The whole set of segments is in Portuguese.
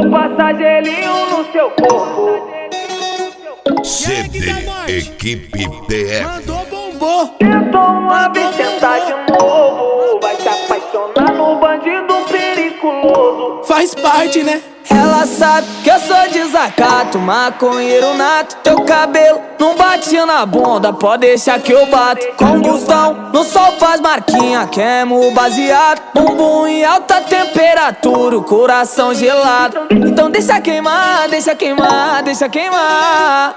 Vou passar gelinho no seu corpo. CD Equipe TF. Mandou, bombou. Tentou uma vez, tentar de novo. Vai se apaixonar no bandido periculoso. Faz parte, né? Ela sabe que eu sou desacato, maconheiro nato. Teu cabelo não bate na bunda, pode deixar que eu bato. Combustão, no sol faz marquinha, queimo baseado. Bumbum em alta temperatura, o coração gelado. Então deixa queimar, deixa queimar, deixa queimar.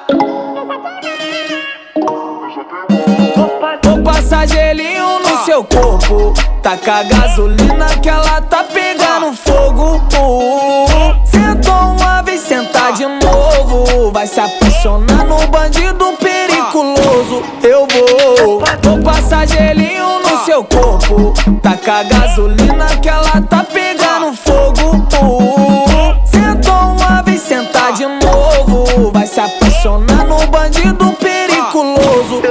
Vou passar gelinho no seu corpo. Taca gasolina que ela tá pegando fogo. Sentou uma vez, sentar de novo. Vai se apaixonar no bandido periculoso. Eu vou passar gelinho no seu corpo. Taca gasolina que ela tá pegando fogo. Sentou uma vez, sentar de novo. Vai se apaixonar no bandido periculoso.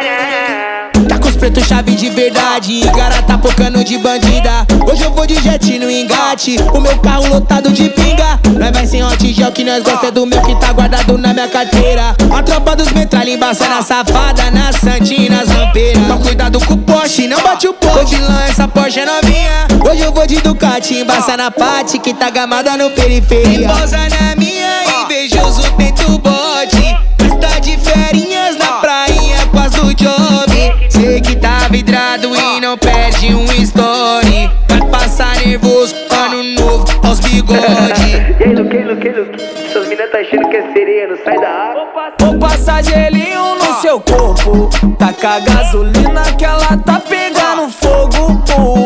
Tá com os pretos chave de verdade, cara tá pocando de bandida. Hoje eu vou de jet no engate, o meu carro lotado de pinga. Nós vai sem hot gel que nós gosta do meu que tá guardado na minha carteira. A tropa dos metralha embaça na safada, na santinha, nas rampeiras. Toma cuidado com o Porsche, não bate o pô. Ô vilão, essa Porsche é novinha. Hoje eu vou de Ducati, embaça na Pati que tá gamada no periferia. Pousa na minha, invejoso tenta o bote. Mas tá de ferinhas na prainha com as do job. Sei que tá vidrado e não perde um story. Vai passar nervoso, ano novo, aos bigode. E aí, Luque, essas meninas tá achando que é sereia, não sai da água. Vou passar gelinho no seu corpo. Taca gasolina que ela tá pegando fogo.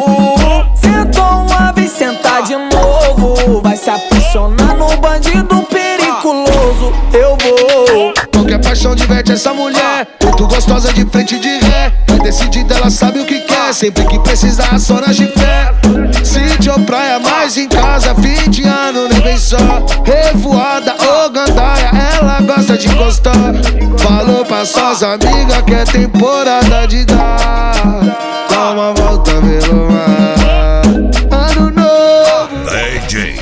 Sentou uma vez, sentar de novo. Vai se apaixonar no bandido periculoso. Eu vou. Qualquer paixão diverte essa mulher. Muito gostosa de frente de ré. Vai decidida, ela sabe o que quer. Sempre que precisar, só nas de fé. Sítio ou praia, mais em casa. Fim de ano, nem vem só. Revoada ou gandaia, ela gosta de encostar. Falou pra suas amigas que é temporada de dar. Dá uma volta pelo mar. Ano novo. DJ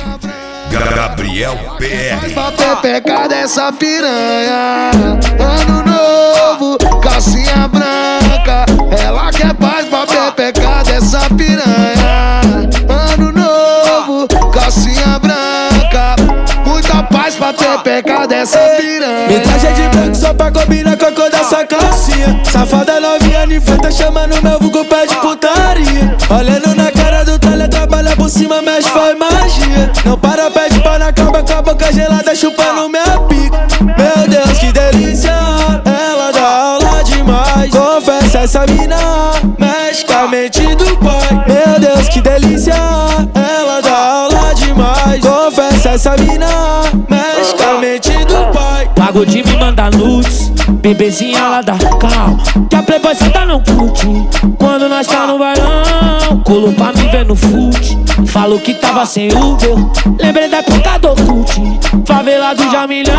Gabriel PR. Pra pepecar dessa piranha. Ano novo, calcinha branca. Ela quer paz pra pepecar dessa piranha. Ano novo, calcinha branca. Muita paz pra pepecar dessa piranha. Me traje de branco só pra combinar com a cor dessa calcinha. Safada novinha de frente, chamando meu vulgo pé de putaria. Olhando na cara do talha, trabalha por cima, mexe, faz magia. Não para, pede pau na cama, com a boca gelada, chupando minha pica. Meu Deus, que delícia, ela dá aula demais. Confessa, essa mina mexe com a mente do pai. Meu Deus, que delícia, ela dá aula demais. Confessa, essa mina mexe com a mente do pai. Pago de me mandar nudes, bebezinha lá da calma. Que a playboy cê tá não curte. Quando nós tá no bailão, colou pra me ver no fute. Falou que tava sem Uber, lembrei da época do cult. Favelado de Amilhão.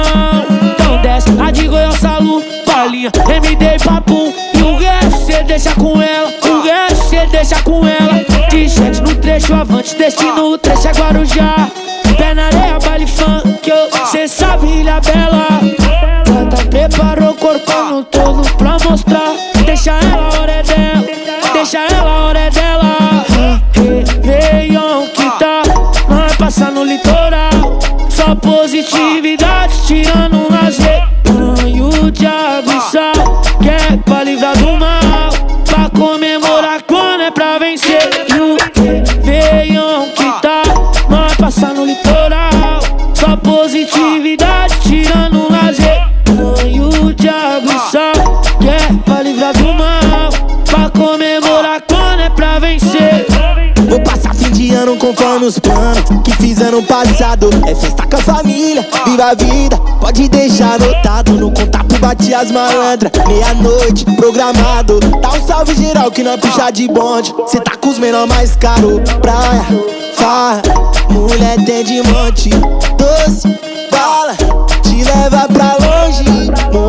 Então desce, a de Goiás, Salu, Palinha, MD e Papum. E o resto cê deixa com ela, o resto cê deixa com ela. T-shirt no trecho avante, destino o trecho é Guarujá. Pé na areia, baile funk, cê sabe, Ilha Bela. Gata preparou o corpão todo pra mostrar. Deixa ela, a hora é dela, deixa ela, a hora é dela. Réveillon que tá, nós passa no litoral. Só positividade, tirando um lazer. Banho de água e sal, que é pra livrar do mal. Pra comemorar quando é pra vencer. E o Réveillon que tá, nós passa no litoral. Só positividade, tirando um lazer. Banho de água e sal, que é pra livrar do mal. Pra comemorar quando é pra vencer. Vou passar fim de ano conforme os planos que fiz ano passado. É festa com a família, viva a vida, pode deixar anotado. No contato bate as malandras, meia-noite, programado. Dá um salve geral que nós puxa de bonde. Cê tá com os menor mais caro. Praia, farra, mulher tem de monte. Doce, bala, te leva pra longe.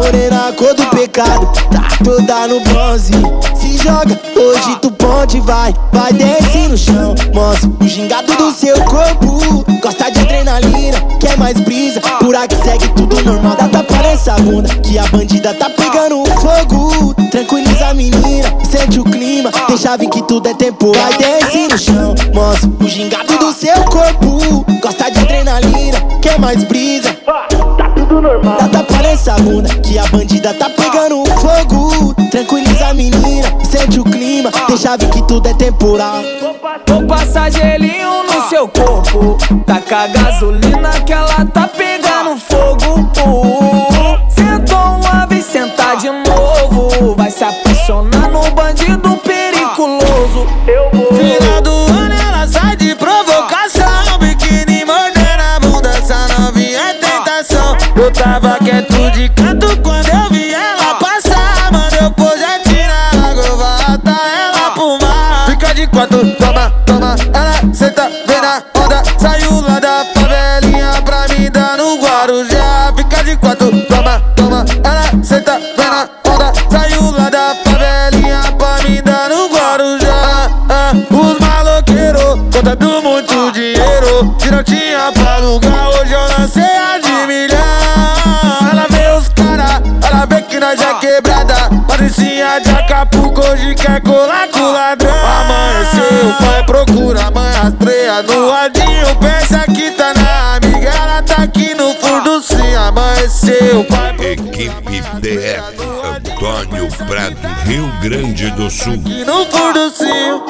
morena, cor do pecado, tá toda no bronze. Se joga, hoje tu pode, vai desce no chão. Mostra o gingado do seu corpo. Gosta de adrenalina, quer mais brisa. Por aqui segue tudo normal. Dá tapa nessa bunda, que a bandida tá pegando fogo. Tranquiliza a menina, sente o clima. Deixa vir que tudo é tempo. Vai desce no chão, mostra o gingado do seu corpo. Gosta de adrenalina, quer mais brisa. Tá tudo normal. Dá tapa nessa bunda, que a bandida tá pegando fogo. Tranquiliza a menina, sente o clima. Deixa vir que tudo é temporal. Vou passar gelinho no seu corpo. Taca gasolina que ela tá pegando fogo. Sentou uma vez, senta de novo. Vai se apaixonar no bandido periculoso. Eu vou. Final do ano ela sai de provocação. Biquíni mordendo a bunda, essa novinha é tentação. Eu tava quieto de canto quando eu vi ela passar. Mandou projetinho na água, eu vou atar ela pro mar. Fica de quatro, toma, ela senta, vem na onda. Saiu lá da favelinha pra me dar no Guarujá. Fica de quatro, toma, ela senta, vem na onda. Saiu lá da favelinha pra me dar no Guarujá. Os maloqueiros contando muito dinheiro. Se não tinha pra alugar, hoje eu lancei a de milhão. Ela vê os cara, ela vê que nós é quebrada. Patricinha de Acapulco, hoje quer colar com o ladrão. Amanheceu, o pai procura a mãe rastreia no ladinho. Pensa que tá na amiga, ela tá aqui no fundo sim. Amanheceu, o pai Equipe TF, Antônio Prado, Rio Grande do Sul. aqui no fundo sim.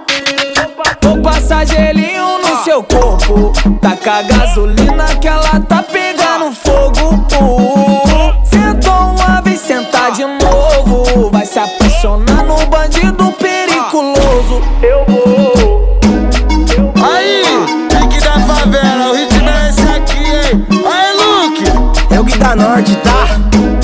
Vou passar gelinho no seu corpo. Taca gasolina que ela tá pegando fogo. Sentou uma vez, senta de novo. Vai se apaixonar no bandido periculoso. Eu vou. Aí, pique da favela, o ritmo é esse aqui, hein? Aí, Luke. É o Gui da Norte, tá?